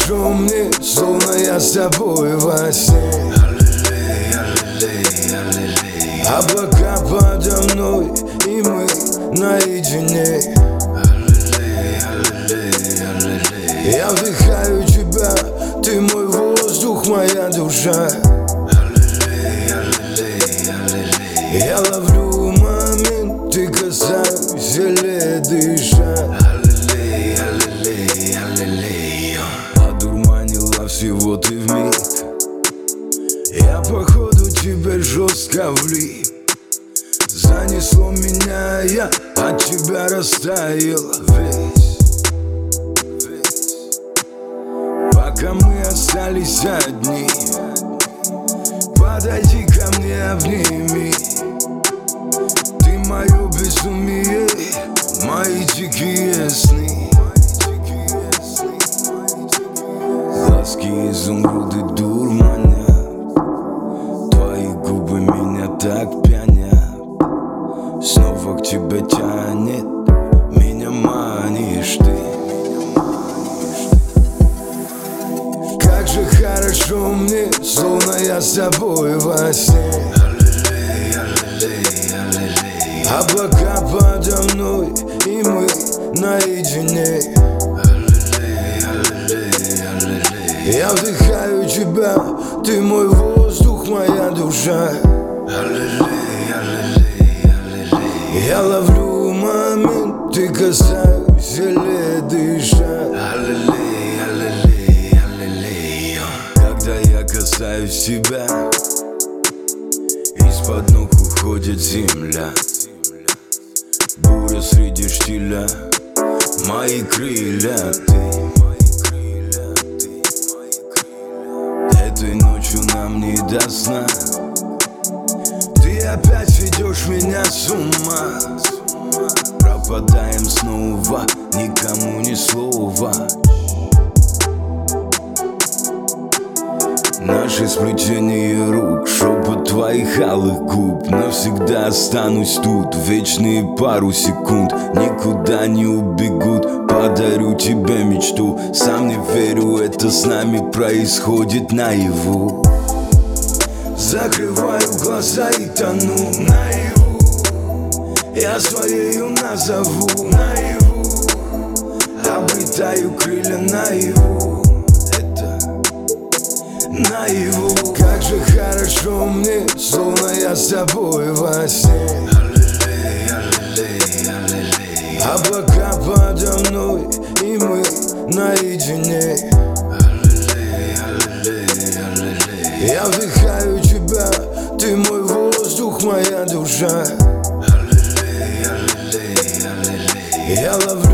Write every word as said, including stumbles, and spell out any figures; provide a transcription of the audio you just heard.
хорошо мне, словно я с тобой во сне. Облака подо мной, и мы наедине. Я вдыхаю тебя, ты мой воздух, моя душа. Я ловлю момент, ты касаюсь, еле дыша. Одурманила всего ты вмиг. Я походу теперь жестко влип. Занесло меня, я от тебя растаял весь. Пока мы остались одни, подойди ко мне, обними. Ты мое безумие, мои дикие сны. Глазки изумруды дурманят, твои губы меня так пьянят. Снова к тебе тянет, меня манишь ты. Как же хорошо мне, словно я с тобой во сне. Облака подо мной, и мы наедине. Я вдыхаю тебя, ты мой воздух, моя душа. Я ловлю момент, ты касаюсь, еле дыша. Когда я касаюсь тебя, из-под ног уходит земля. Буря среди штиля, мои крылья ты. Этой ночью нам не до сна. Ты опять ведешь меня с ума. Пропадаем снова, никому ни слова. Наши сплетения рук, шепот твоих алых губ. Навсегда останусь тут, вечные пару секунд. Никуда не убегут, подарю тебе мечту. Сам не верю, это с нами происходит наяву. Закрываю глаза и тону наяву. Я своею назову наяву. Обретаю крылья наяву. Наяву. Как же хорошо мне, словно я с тобой во сне. Облака подо мной, и мы наедине. Я вдыхаю тебя, ты мой воздух, моя душа. Я ловлю